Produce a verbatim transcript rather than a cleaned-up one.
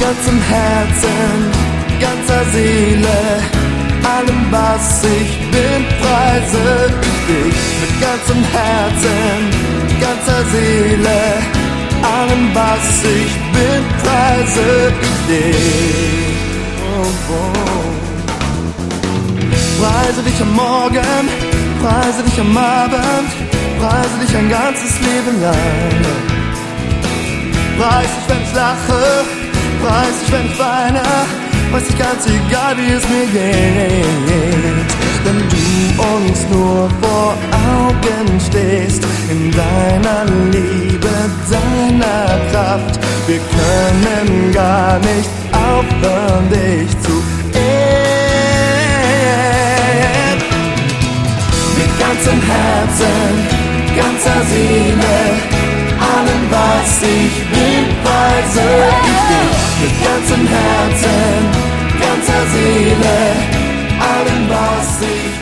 ganzem Herzen, ganzer Seele, allem was ich bin, preise ich dich. Mit ganzem Herzen, ganzer Seele, allem was ich bin, preise ich dich. Oh, oh. Preise dich am Morgen, preise dich am Abend, preise dich ein ganzes Leben lang. Preis dich, wenn ich lache, preis dich, wenn ich weine, weiß ich ganz egal, wie es mir geht. Wenn du uns nur vor Augen stehst, in deiner Liebe, deiner Kraft, wir können gar nicht aufhören, dich zu ehren. Mit ganzem Herzen, ganzer Seele, allem was ich bin, preise ich dich. Mit ganzem Herzen, ganzer Seele, allem was ich